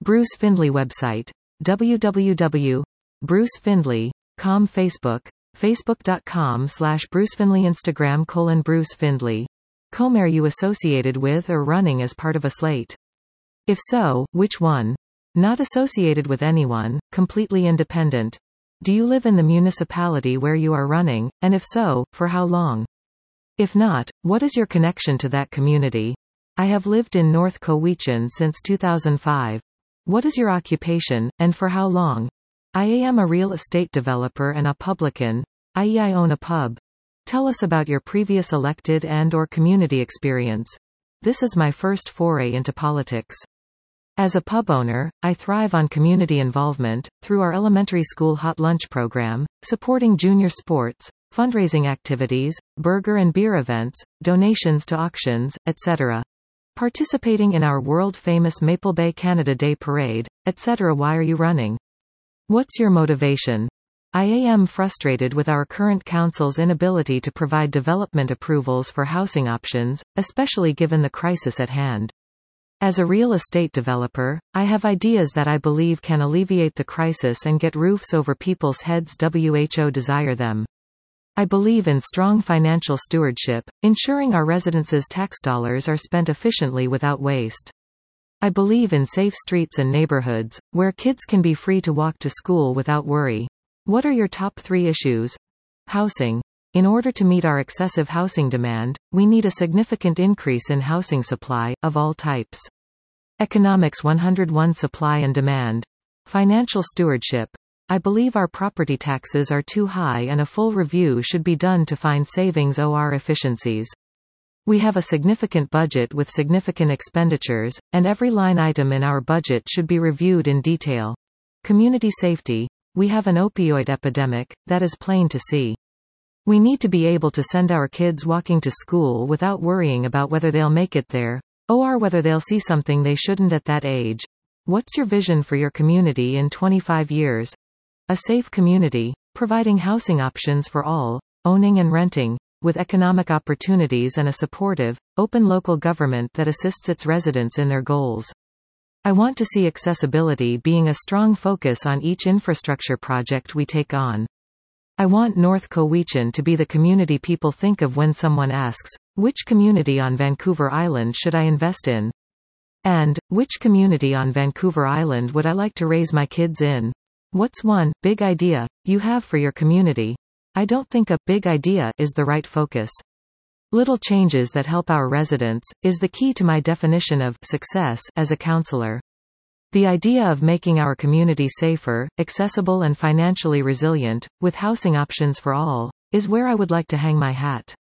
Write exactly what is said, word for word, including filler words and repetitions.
Bruce Findlay website. w w w dot bruce findlay dot com. Facebook. facebook.com slash Bruce Findlay. Instagram colon Bruce Findlay. Com. Are you associated with or running as part of a slate? If so, which one? Not associated with anyone, completely independent. Do you live in the municipality where you are running, and if so, for how long? If not, what is your connection to that community? I have lived in North Cowichan since two thousand five. What is your occupation, and for how long? I am a real estate developer and a publican, that is I own a pub. Tell us about your previous elected and or community experience. This is my first foray into politics. As a pub owner, I thrive on community involvement, through our elementary school hot lunch program, supporting junior sports, fundraising activities, burger and beer events, donations to auctions, et cetera. Participating in our world-famous Maple Bay Canada Day Parade, et cetera. Why are you running? What's your motivation? I am frustrated with our current council's inability to provide development approvals for housing options, especially given the crisis at hand. As a real estate developer, I have ideas that I believe can alleviate the crisis and get roofs over people's heads. Who desire them. I believe in strong financial stewardship, ensuring our residents' tax dollars are spent efficiently without waste. I believe in safe streets and neighborhoods, where kids can be free to walk to school without worry. What are your top three issues? Housing. In order to meet our excessive housing demand, we need a significant increase in housing supply, of all types. Economics one oh one. Supply and demand. Financial stewardship. I believe our property taxes are too high and a full review should be done to find savings or efficiencies. We have a significant budget with significant expenditures, and every line item in our budget should be reviewed in detail. Community safety. We have an opioid epidemic, that is plain to see. We need to be able to send our kids walking to school without worrying about whether they'll make it there, or whether they'll see something they shouldn't at that age. What's your vision for your community in twenty-five years? A safe community, providing housing options for all, owning and renting, with economic opportunities and a supportive, open local government that assists its residents in their goals. I want to see accessibility being a strong focus on each infrastructure project we take on. I want North Cowichan to be the community people think of when someone asks, which community on Vancouver Island should I invest in? And, which community on Vancouver Island would I like to raise my kids in? What's one big idea you have for your community? I don't think a big idea is the right focus. Little changes that help our residents is the key to my definition of success as a councillor. The idea of making our community safer, accessible and financially resilient, with housing options for all, is where I would like to hang my hat.